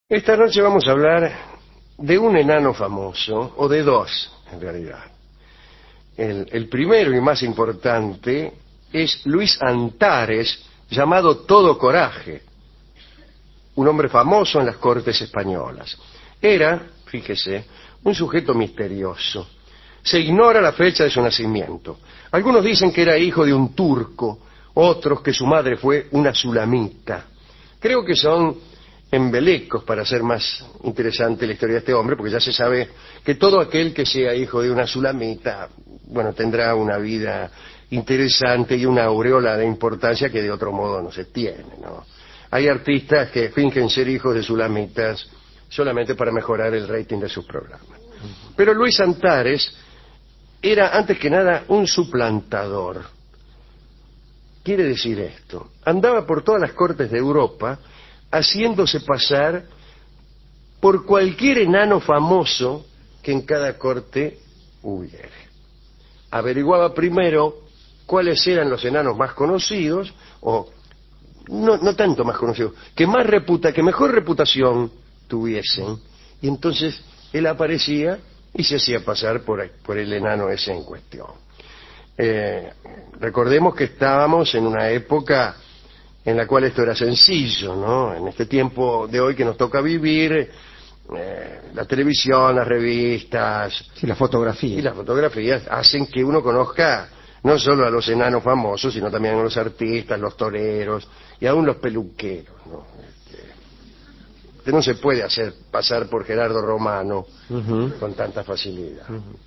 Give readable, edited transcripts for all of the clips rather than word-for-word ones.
Esta noche vamos a hablar de un enano famoso, o de dos, en realidad. El primero y más importante es Luis Antares, llamado Todo Coraje, un hombre famoso en las cortes españolas. Era, fíjese, un sujeto misterioso. Se ignora la fecha de su nacimiento. Algunos dicen que era hijo de un turco, otros que su madre fue una sulamita. Creo que son embelecos para hacer más interesante la historia de este hombre, porque ya se sabe que todo aquel que sea hijo de una sulamita, bueno, tendrá una vida interesante y una aureola de importancia que de otro modo no se tiene, ¿no? Hay artistas que fingen ser hijos de sulamitas solamente para mejorar el rating de sus programas. Pero Luis Antares era, antes que nada, un suplantador. Quiere decir esto: andaba por todas las cortes de Europa haciéndose pasar por cualquier enano famoso que en cada corte hubiere. Averiguaba primero cuáles eran los enanos más conocidos, o no tanto más conocidos, que mejor reputación tuviesen, y entonces él aparecía y se hacía pasar por el enano ese en cuestión. Recordemos que estábamos en una época en la cual esto era sencillo, ¿no? En este tiempo de hoy que nos toca vivir, la televisión, las revistas... Sí, la fotografía. Y las fotografías hacen que uno conozca no solo a los enanos famosos, sino también a los artistas, los toreros y aún los peluqueros, ¿no? Usted no se puede hacer pasar por Gerardo Romano con tanta facilidad.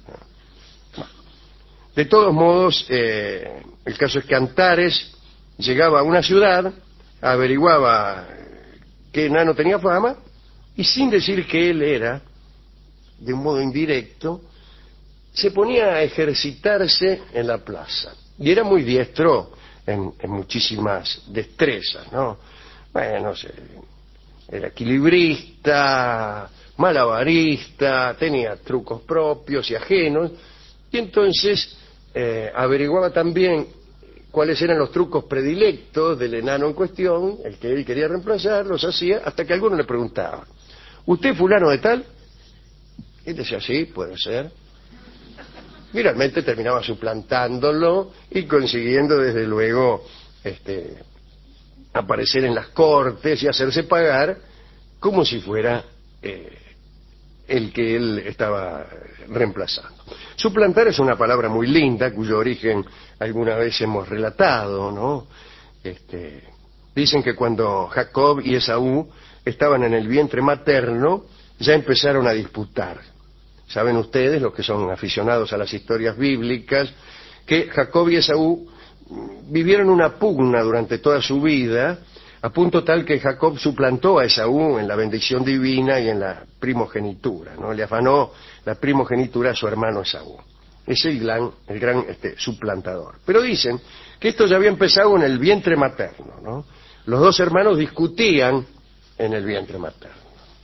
De todos modos, el caso es que Antares llegaba a una ciudad, averiguaba qué enano tenía fama, y sin decir que él era, de un modo indirecto, se ponía a ejercitarse en la plaza. Y era muy diestro en muchísimas destrezas, ¿no? Bueno, era equilibrista, malabarista, tenía trucos propios y ajenos, y entonces averiguaba también cuáles eran los trucos predilectos del enano en cuestión, el que él quería reemplazar, los hacía, hasta que alguno le preguntaba: ¿usted es fulano de tal? Y él decía: sí, puede ser. Y realmente terminaba suplantándolo y consiguiendo, desde luego, aparecer en las cortes y hacerse pagar como si fuera el que él estaba reemplazando. Suplantar es una palabra muy linda, cuyo origen alguna vez hemos relatado, ¿no? Dicen que cuando Jacob y Esaú estaban en el vientre materno, ya empezaron a disputar. Saben ustedes, los que son aficionados a las historias bíblicas, que Jacob y Esaú vivieron una pugna durante toda su vida, a punto tal que Jacob suplantó a Esaú en la bendición divina y en la primogenitura, ¿no? Le afanó la primogenitura a su hermano Esaú. Es el gran suplantador. Pero dicen que esto ya había empezado en el vientre materno, ¿no? Los dos hermanos discutían en el vientre materno.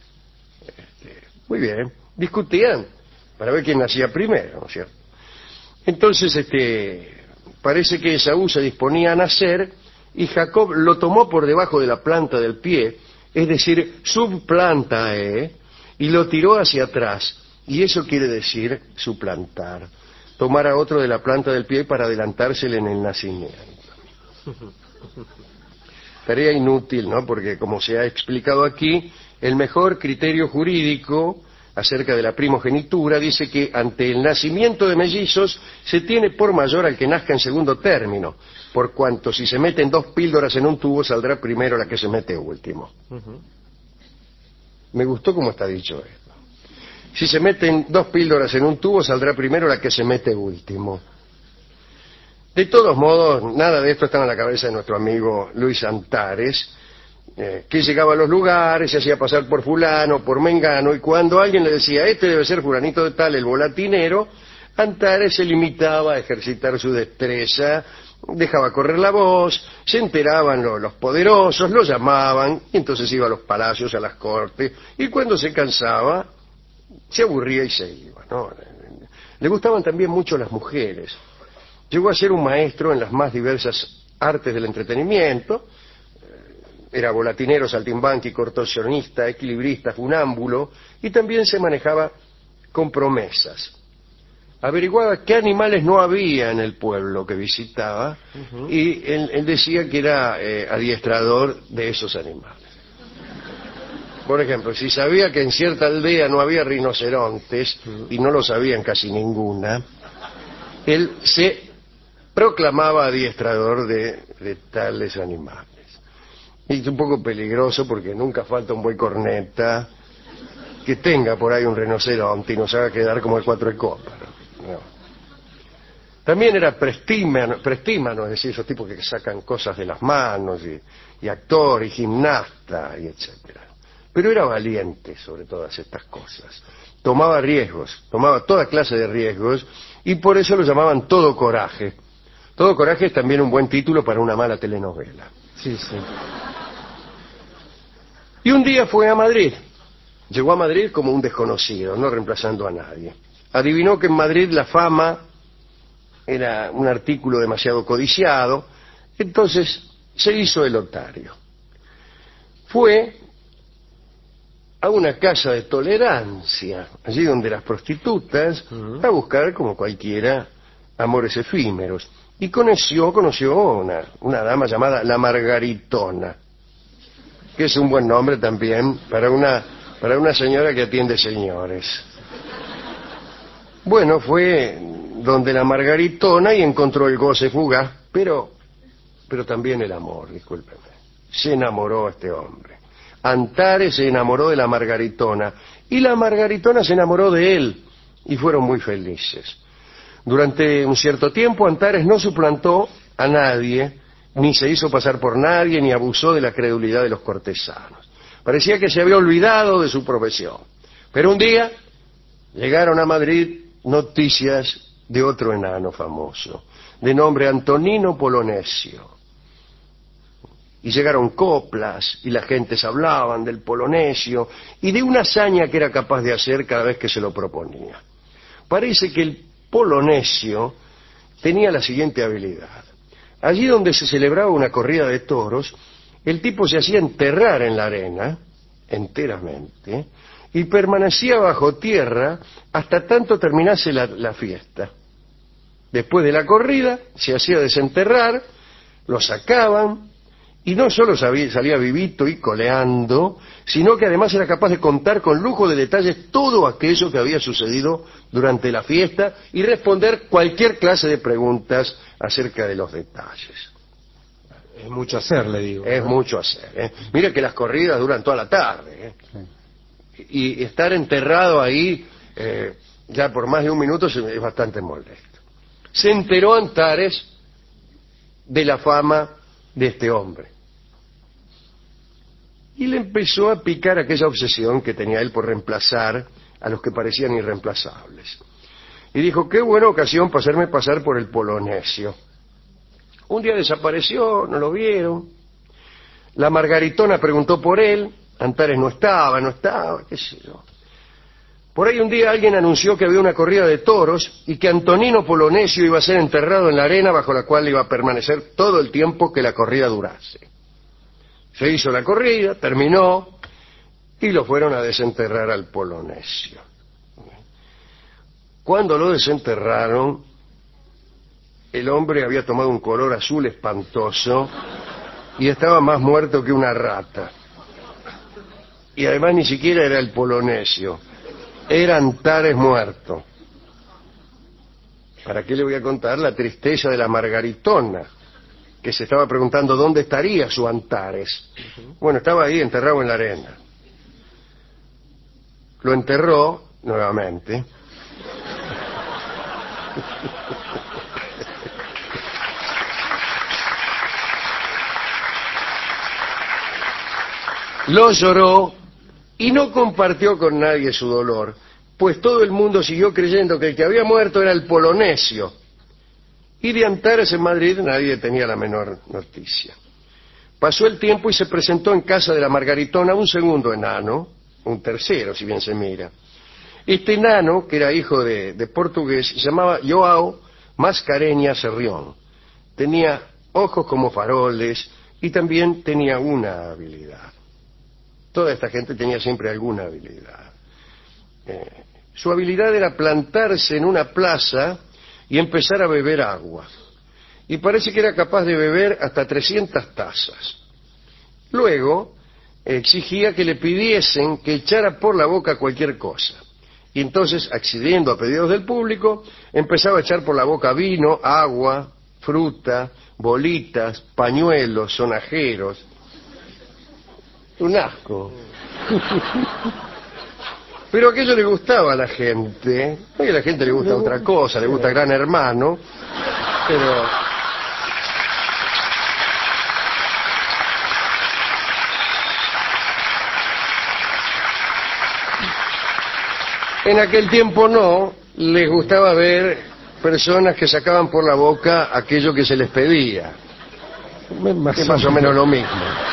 Muy bien, discutían para ver quién nacía primero, ¿no es cierto? Entonces, parece que Esaú se disponía a nacer y Jacob lo tomó por debajo de la planta del pie, es decir, subplanta, y lo tiró hacia atrás. Y eso quiere decir suplantar, tomar a otro de la planta del pie para adelantársele en el nacimiento. Tarea inútil, ¿no? Porque, como se ha explicado aquí, el mejor criterio jurídico acerca de la primogenitura dice que ante el nacimiento de mellizos se tiene por mayor al que nazca en segundo término, por cuanto si se meten dos píldoras en un tubo saldrá primero la que se mete último. Me gustó cómo está dicho esto. Si se meten dos píldoras en un tubo saldrá primero la que se mete último. De todos modos, nada de esto está en la cabeza de nuestro amigo Luis Antares, que llegaba a los lugares, se hacía pasar por fulano, por mengano, y cuando alguien le decía: este debe ser fulanito de tal, el volatinero, Antares se limitaba a ejercitar su destreza, dejaba correr la voz, se enteraban los poderosos, lo llamaban, y entonces iba a los palacios, a las cortes, y cuando se cansaba, se aburría y se iba, ¿no? Le gustaban también mucho las mujeres. Llegó a ser un maestro en las más diversas artes del entretenimiento, era volatinero, saltimbanqui, contorsionista, equilibrista, funámbulo, y también se manejaba con promesas. Averiguaba qué animales no había en el pueblo que visitaba, y él decía que era adiestrador de esos animales. Por ejemplo, si sabía que en cierta aldea no había rinocerontes, y no lo sabía en casi ninguna, él se proclamaba adiestrador de tales animales. Y es un poco peligroso porque nunca falta un buey corneta que tenga por ahí un rinoceronte y nos haga quedar como el cuatro de copa. No. También era prestímano, es decir, esos tipos que sacan cosas de las manos, y actor, y gimnasta, y etcétera. Pero era valiente sobre todas estas cosas. Tomaba riesgos, tomaba toda clase de riesgos, y por eso lo llamaban Todo Coraje. Todo Coraje es también un buen título para una mala telenovela. Sí, sí. Y un día fue a Madrid. Llegó a Madrid como un desconocido, no reemplazando a nadie. Adivinó que en Madrid la fama era un artículo demasiado codiciado, entonces se hizo el otario. Fue a una casa de tolerancia, allí donde las prostitutas, a buscar, como cualquiera, amores efímeros. Y conoció una dama llamada la Margaritona, que es un buen nombre también para una señora que atiende señores. Bueno, fue donde la Margaritona y encontró el goce fugaz, pero también el amor, discúlpeme. Se enamoró este hombre. Antares se enamoró de la Margaritona y la Margaritona se enamoró de él y fueron muy felices. Durante un cierto tiempo Antares no suplantó a nadie, ni se hizo pasar por nadie, ni abusó de la credulidad de los cortesanos. Parecía que se había olvidado de su profesión. Pero un día llegaron a Madrid noticias de otro enano famoso, de nombre Antonino Polonesio. Y llegaron coplas, y las gentes hablaban del Polonesio, y de una hazaña que era capaz de hacer cada vez que se lo proponía. Parece que el Polonesio tenía la siguiente habilidad. Allí donde se celebraba una corrida de toros, el tipo se hacía enterrar en la arena, enteramente, y permanecía bajo tierra hasta tanto terminase la fiesta. Después de la corrida, se hacía desenterrar, lo sacaban, y no solo salía vivito y coleando, sino que además era capaz de contar con lujo de detalles todo aquello que había sucedido durante la fiesta y responder cualquier clase de preguntas acerca de los detalles. Es mucho hacer, le digo. Es mucho hacer, ¿eh? Mire que las corridas duran toda la tarde, ¿eh? Sí. Y estar enterrado ahí ya por más de un minuto es bastante molesto. Se enteró Antares de la fama de este hombre y le empezó a picar aquella obsesión que tenía él por reemplazar a los que parecían irreemplazables. Y dijo, qué buena ocasión para hacerme pasar por el Polonesio. Un día desapareció, no lo vieron. La Margaritona preguntó por él, Antares no estaba, qué sé yo. Por ahí un día alguien anunció que había una corrida de toros y que Antonino Polonesio iba a ser enterrado en la arena bajo la cual iba a permanecer todo el tiempo que la corrida durase. Se hizo la corrida, terminó, y lo fueron a desenterrar al Polonesio. Cuando lo desenterraron, el hombre había tomado un color azul espantoso y estaba más muerto que una rata. Y además ni siquiera era el Polonesio, era Antares muerto. ¿Para qué le voy a contar la tristeza de la Margaritona, que se estaba preguntando dónde estaría su Antares? Bueno, estaba ahí enterrado en la arena. Lo enterró nuevamente. Lo lloró y no compartió con nadie su dolor, pues todo el mundo siguió creyendo que el que había muerto era el Polonesio. Y de Antares en Madrid nadie tenía la menor noticia. Pasó el tiempo y se presentó en casa de la Margaritona un segundo enano, un tercero, si bien se mira. Este enano, que era hijo de portugués, se llamaba João Mascarenhas Serrión. Tenía ojos como faroles y también tenía una habilidad. Toda esta gente tenía siempre alguna habilidad. Su habilidad era plantarse en una plaza y empezar a beber agua. Y parece que era capaz de beber hasta 300 tazas. Luego exigía que le pidiesen que echara por la boca cualquier cosa. Y entonces, accediendo a pedidos del público, empezaba a echar por la boca vino, agua, fruta, bolitas, pañuelos, sonajeros. Un asco. Pero aquello le gustaba a la gente. No, que a la gente le gusta otra cosa, le gusta Gran Hermano, pero... En aquel tiempo no, les gustaba ver personas que sacaban por la boca aquello que se les pedía. Que es más o menos lo mismo.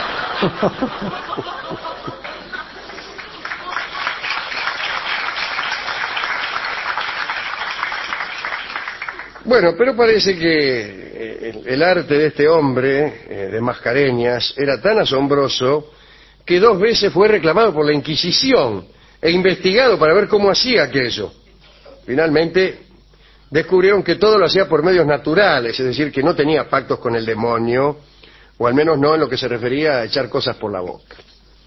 Bueno, pero parece que el arte de este hombre, de Mascareñas, era tan asombroso que 2 veces fue reclamado por la Inquisición e investigado para ver cómo hacía aquello. Finalmente descubrieron que todo lo hacía por medios naturales, es decir, que no tenía pactos con el demonio, o al menos no en lo que se refería a echar cosas por la boca.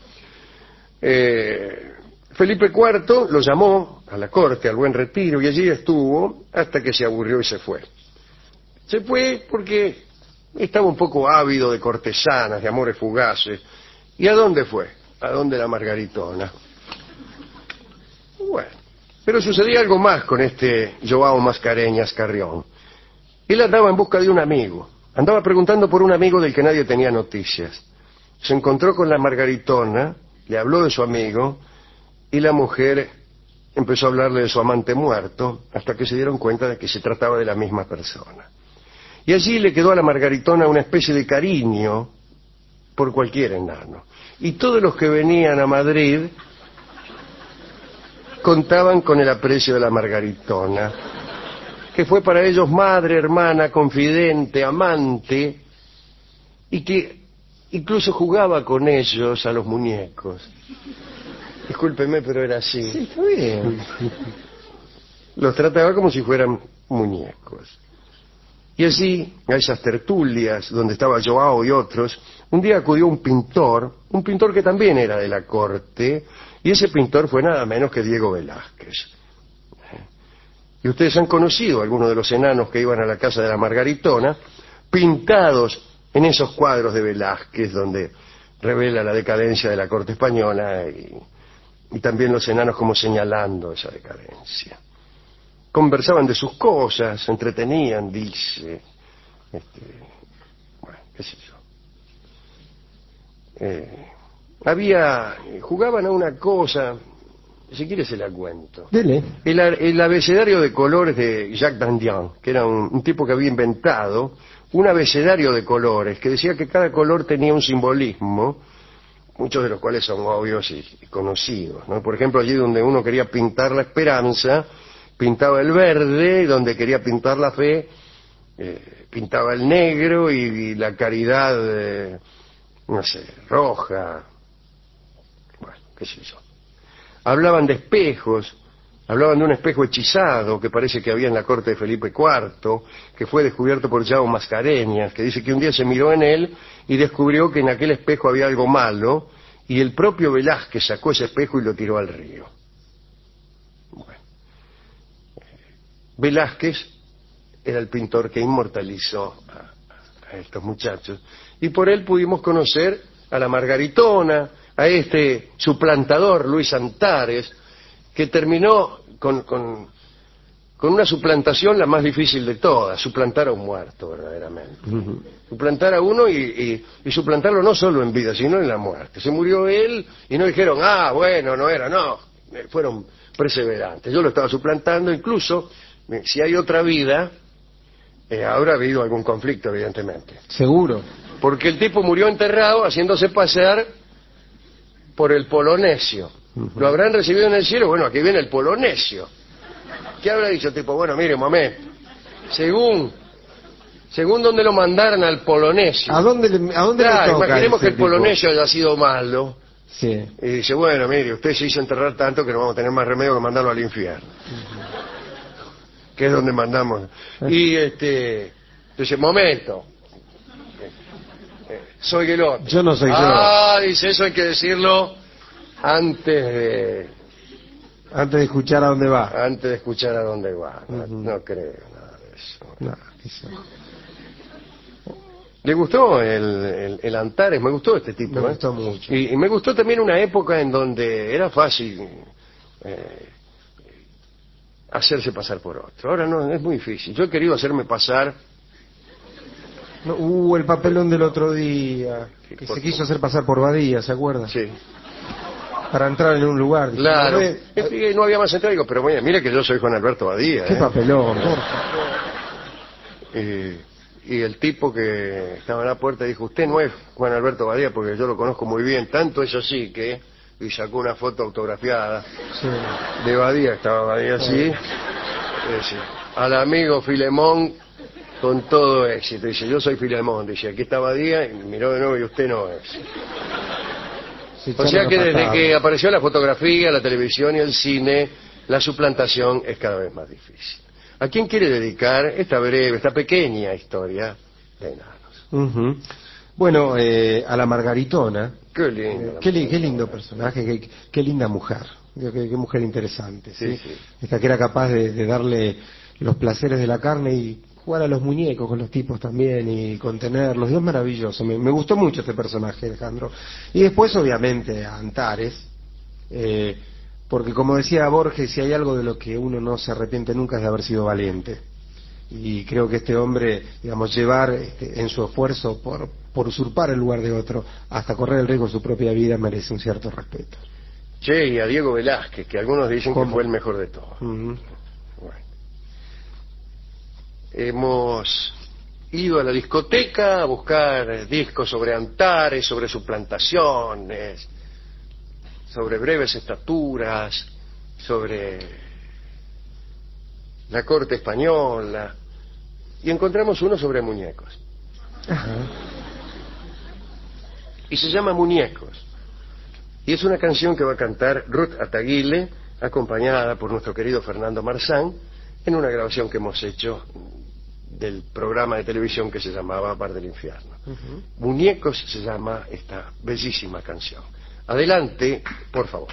Felipe IV lo llamó a la corte, al Buen Retiro, y allí estuvo hasta que se aburrió y se fue. Se fue porque estaba un poco ávido de cortesanas, de amores fugaces. ¿Y a dónde fue? ¿A dónde la Margaritona? Bueno, pero sucedía algo más con este Joao Mascareñas Carrión. Él andaba en busca de un amigo, andaba preguntando por un amigo del que nadie tenía noticias. Se encontró con la Margaritona, le habló de su amigo, y la mujer empezó a hablarle de su amante muerto, hasta que se dieron cuenta de que se trataba de la misma persona. Y allí le quedó a la Margaritona una especie de cariño por cualquier enano. Y todos los que venían a Madrid contaban con el aprecio de la Margaritona, que fue para ellos madre, hermana, confidente, amante, y que incluso jugaba con ellos a los muñecos. Discúlpeme, pero era así. Sí, está bien. Los trataba como si fueran muñecos. Y así, a esas tertulias donde estaba Joao y otros, un día acudió un pintor que también era de la corte, y ese pintor fue nada menos que Diego Velázquez. Y ustedes han conocido a algunos de los enanos que iban a la casa de la Margaritona, pintados en esos cuadros de Velázquez, donde revela la decadencia de la corte española, y también los enanos como señalando esa decadencia. Conversaban de sus cosas, se entretenían, dice. Bueno, qué sé yo. Jugaban a una cosa, si quiere se la cuento. Dele. El abecedario de colores de Jacques Dandian, que era un tipo que había inventado un abecedario de colores, que decía que cada color tenía un simbolismo, muchos de los cuales son obvios y conocidos, ¿no? Por ejemplo, allí donde uno quería pintar la esperanza, pintaba el verde, y donde quería pintar la fe, pintaba el negro, y la caridad, no sé, roja. Bueno, qué sé yo. Hablaban de espejos, hablaban de un espejo hechizado que parece que había en la corte de Felipe IV, que fue descubierto por Joao Mascareñas, que dice que un día se miró en él y descubrió que en aquel espejo había algo malo, y el propio Velázquez sacó ese espejo y lo tiró al río. Bueno. Velázquez era el pintor que inmortalizó a estos muchachos, y por él pudimos conocer a la Margaritona, a este suplantador Luis Antares, que terminó con una suplantación la más difícil de todas, suplantar a un muerto verdaderamente. Suplantar a uno y suplantarlo no solo en vida, sino en la muerte. Se murió él y no dijeron, bueno, no era, no, fueron perseverantes. Yo lo estaba suplantando, incluso si hay otra vida, habrá habido algún conflicto, evidentemente. Seguro. Porque el tipo murió enterrado haciéndose pasar por el Polonesio. Lo habrán recibido en el cielo. Bueno, aquí viene el Polonesio. ¿Qué habrá dicho el tipo? Bueno, mire, un momento. Según Según donde lo mandaran al Polonesio. ¿A dónde le Claro, toca imaginemos que ese el tipo? Polonesio haya sido malo. Sí. Y dice, bueno, mire, usted se hizo enterrar tanto que no vamos a tener más remedio que mandarlo al infierno. Que es donde mandamos. Y dice, momento. Soy el otro. Yo no soy Dice, eso hay que decirlo antes Antes de escuchar a dónde va. de escuchar a dónde va. No creo nada de eso. No, eso. ¿Le gustó el Antares? Me gustó este tipo. Me gustó mucho. Y me gustó también una época en donde era fácil hacerse pasar por otro. Ahora no, es muy difícil. Yo he querido hacerme pasar. No, el papelón del otro día, que se quiso hacer pasar por Badía, ¿se acuerda? Sí. Para entrar en un lugar. Dije, Claro. "No, No había más entrada. Digo, pero mire que yo soy Juan Alberto Badía. qué papelón, por favor". Y el tipo que estaba en la puerta dijo, usted no es Juan Alberto Badía porque yo lo conozco muy bien. Tanto es así que... Y sacó una foto autografiada Sí. de Badía. Estaba Badía así. Al amigo Filemón con todo éxito. Dice, yo soy Filemón. Dice, aquí está Badía. Y miró de nuevo y usted no es. Se O sea echaron que a desde patadas. que apareció la fotografía, la televisión y el cine, la suplantación es cada vez más difícil. ¿A quién quiere dedicar esta breve, esta pequeña historia de enanos? Ujú. Bueno, a la Margaritona. Qué lindo. Qué lindo personaje, qué linda mujer. Qué mujer interesante. ¿sí? Sí. Esta que era capaz de darle los placeres de la carne y jugar a los muñecos con los tipos también y contenerlos. Es maravilloso. Me gustó mucho este personaje, Alejandro. Y después, obviamente, a Antares. Porque como decía Borges, si hay algo de lo que uno no se arrepiente nunca es de haber sido valiente. Y creo que este hombre, digamos, llevar en su esfuerzo por usurpar el lugar de otro hasta correr el riesgo de su propia vida merece un cierto respeto. Che, y a Diego Velázquez, que algunos dicen ¿Cómo? que fue el mejor de todos. Ujú. Bueno. Hemos ido a la discoteca a buscar discos sobre Antares, sobre suplantaciones, sobre breves estaturas, sobre la corte española, y encontramos uno sobre muñecos. Ajá. Y se llama Muñecos. Y es una canción que va a cantar Ruth Ataguile, acompañada por nuestro querido Fernando Marzán, en una grabación que hemos hecho del programa de televisión que se llamaba Bar del Infierno. Muñecos se llama esta bellísima canción. Adelante, por favor.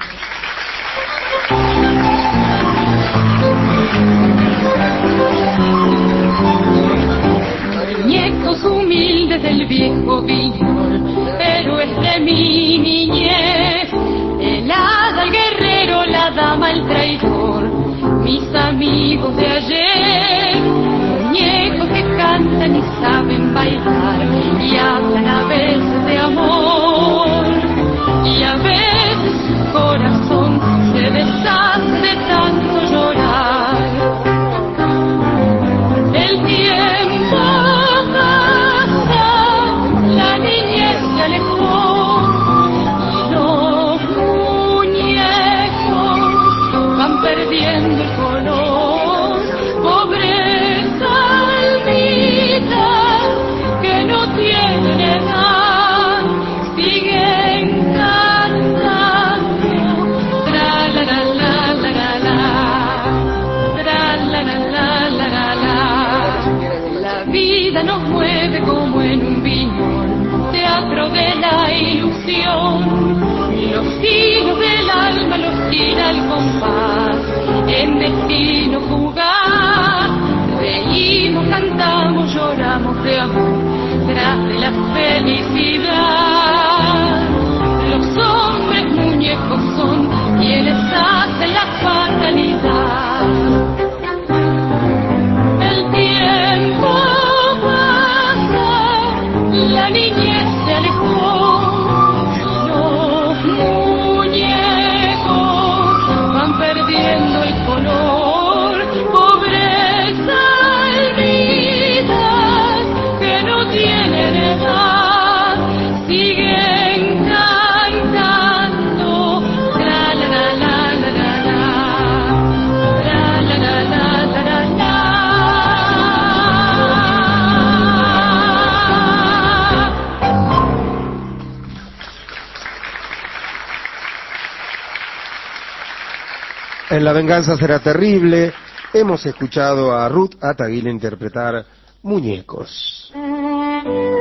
Muñecos humildes del viejo Viñol, héroes de mi niñez, el hada, el guerrero, la dama, el traidor, mis amigos de ayer, muñecos que cantan y saben bailar y hablan a veces de amor y a veces su corazón se deshace de tanto llorar. El tiempo pasa, la niñez se alejó y los muñecos van perdiendo el color. Pobres almitas que no tienen edad siguen cantando tra la la la la la tra la la la la la. La vida nos mueve como en un viñón, teatro de la ilusión. Los hilos del alma los tira el compás, en destino fugaz. Reímos, cantamos, lloramos de amor, tras de la felicidad. Los hombres muñecos son quienes hacen la fatalidad. El tiempo pasa, la niñez se alejó, los muñecos van perdiendo el color. Pobres almitas que no tienen edad siguen cantando tra la la la la En La venganza será terrible hemos escuchado a Ruth Ataguil interpretar Muñecos.